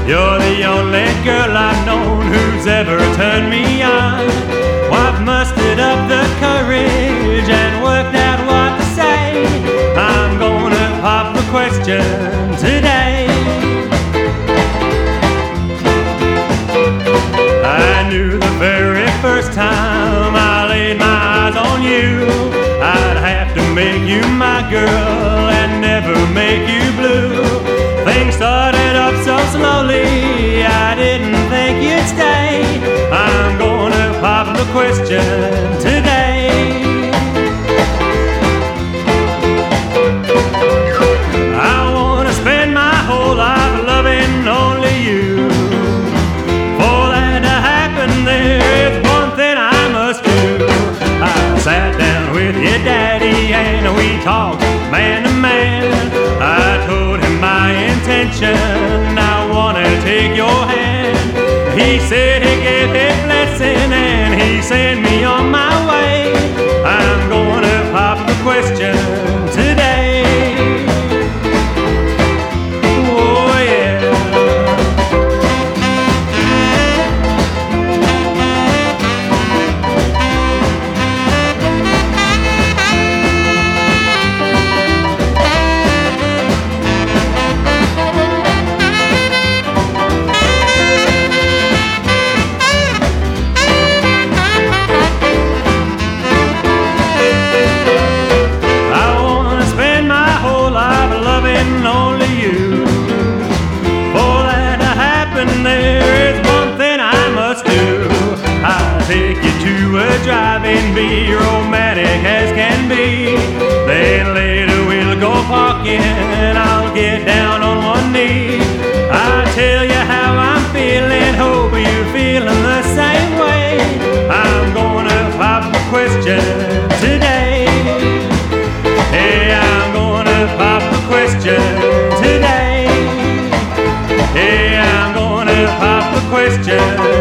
You're the only girl I've known who's ever turned me on. Well, I've mustered up the courage and worked out what to say. I'm gonna pop the question today. I knew the very first time I laid my eyes on you, I'd have to make you my girl and never make you blue. Things started up so slowly, I didn't think you'd stay. I'm gonna pop the question today. I wanna spend my whole life loving only you. For that to happen, there is one thing I must do. I sat down with your daddy and we talked man to man. I told him my intention, I wanna take your hand. He said he gave his blessing and he sent me on my way. I'm gonna pop the question today. Oh yeah. Only you. For that to happen, there is one thing I must do. I'll take you to a drive-in, be romantic as can be. Then later we'll go parking, I'll get down on one knee. I'll tell you how I'm feeling, hope you're feeling the same way. I'm gonna pop the question today. Hey, I'm gonna pop the question today. Hey, I'm gonna pop the question